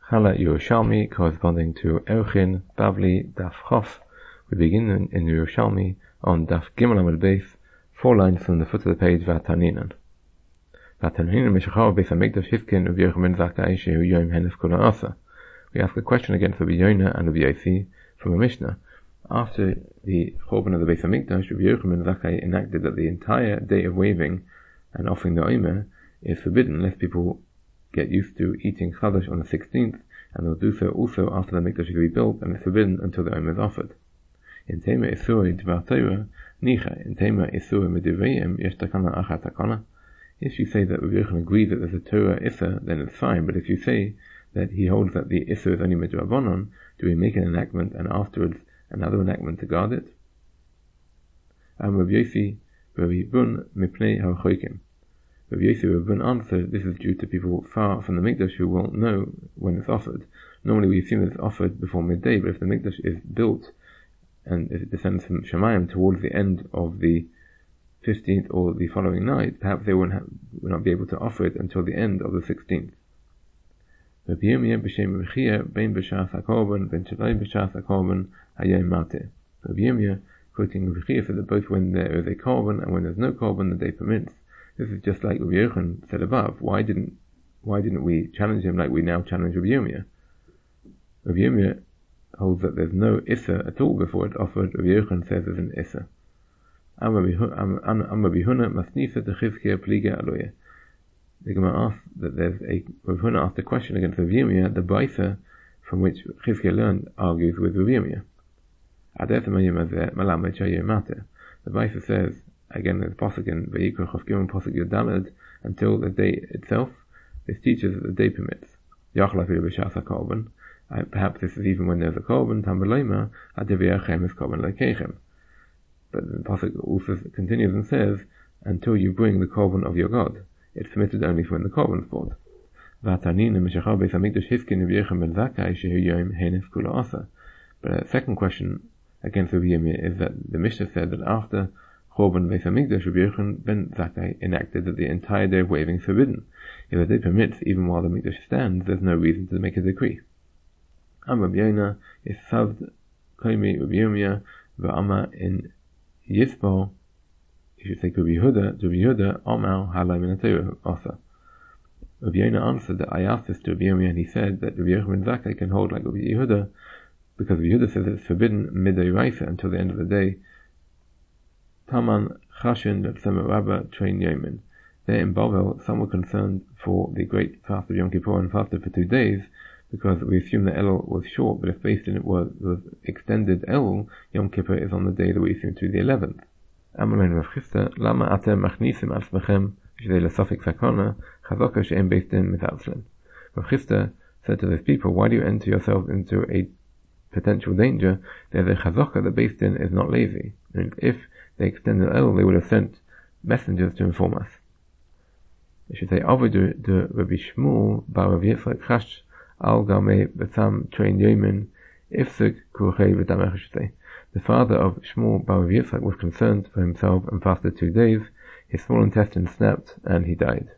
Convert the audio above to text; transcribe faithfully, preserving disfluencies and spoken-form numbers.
Chala Yerushalmi, corresponding to Erchin, Bavli, Daf Chof. We begin in, in Yerushalmi on Daf Gimel Amud Beis, four lines from the foot of the page, Vataninan. Vataninan Meshachar Beis HaMikdash Hifkin Uv Yeruchamin Zakai Shehu Yom Henef Kula Asa. We ask a question again for Rabbi Yonah and Rabbi Yossi from a Mishnah. After the Chorban of the Beis HaMikdash, Rabbi Yeruchamin Zakai enacted that the entire day of waving and offering the Omer is forbidden unless people get used to eating Chadash on the sixteenth, and they'll do so also after the Mikdash is rebuilt, and it's forbidden until the Omer is offered. In Tema Isura Dvar Torah, Nicha, in Tema Isura Medivreim, Yesh Takana Achat Takana. If you say that Rabbi Yochanan agrees that there's a Torah Issa, then it's fine, but if you say that he holds that the Issa is only Midrabanon, do we make an enactment and afterwards another enactment to guard it? Am Rabbi Yossi, Rabbi Bun, Mipnei HaChoikim. Rabbi Yossi Rabban answered, this is due to people far from the Mikdash who won't know when it's offered. Normally we assume that it's offered before midday, but if the Mikdash is built and if it descends from Shemayim towards the end of the fifteenth or the following night, perhaps they won't have, will not be able to offer it until the end of the sixteenth. Rabbi Yirmiyah b'shem Rabbi Chia ben b'shas hakorban ben shalai b'shas hakorban hayom mateh. Rabbi Yirmiyah, quoting Rabbi Chia, said that both when there is a korban and when there's no korban, the day permits. This is just like Rabbi Yochanan said above. Why didn't why didn't we challenge him like we now challenge Rabbi Yirmiyah? Rabbi Yirmiyah holds that there's no Issa at all before it's offered. Rabbi Yochanan says there's an Issa. Am Rabbi Huna masnisa de Chizkiah pliga aloya. The Gemara asks that there's a Rabbi Huna asked a question against Rabbi Yirmiyah, the Baisa from which Chizkiah learned argues with Rabbi Yirmiyah. The Baisa says, again, there's Pasuk in Vayikra Chafkim Pasuk Yodalad, until the day itself. This teaches that the day permits. Yachlafi b'shas hakorban. Perhaps this is even when there's a korban. Tambalema adiviyachem is korban lekechem. But the Pasuk also continues and says, until you bring the korban of your God. It's permitted only when the korban is brought. V'atanin meshachar beis hamikdash hiskin uv'yechem ben zakai shehu yom henef kula asa. But a second question against Rabbi Yirmiyah is that the Mishnah said that after Chorban Beis HaMikdash, Rabbi Yochanan ben Zakai enacted that the entire day of waving is forbidden. If the day permits, even while the Mikdash stands, there's no reason to make a decree. Am Rabbi Yonah is saved koimi Rabbi Yirmiyah v'ama in Yisbo. You should say Rabbi Yehuda, Rabbi Yehuda Omar halai min haTorah asa. Rabbi Yonah answered that I asked this to Rabbi Yirmiyah, and he said that Rabbi Yochanan ben Zakai can hold like Rabbi Yehuda, because Rabbi Yehuda says that it's forbidden midday raisa until the end of the day. Taman Chashin Tzemah Rabba Train Yemen. There in Bavel, some were concerned for the great fast of Yom Kippur and fasted for two days, because we assume that Elul was short, but if based in it was, was extended Elul, Yom Kippur is on the day that we assume to be the eleventh. Amalon Rav Chisda, Lama Atem Machnisim Atzmechem, Shdei L'Safik Sakana, Chazaka She'em Beis Din Mitzalslim. Rav Chisda said to those people, why do you enter yourselves into a potential danger? There's a Chazaka that Beis Din is not lazy, and if they extended Elul, they would have sent messengers to inform us. They should say, Avodu de Rabbi Shmuel bar Rav Yitzchak Chash al Gamei B'Tzam Train Yemen Ifsuk Kurchei V'Damech. I should say, the father of Shmuel bar Rav Yitzchak was concerned for himself and fasted two days. His small intestine snapped and he died.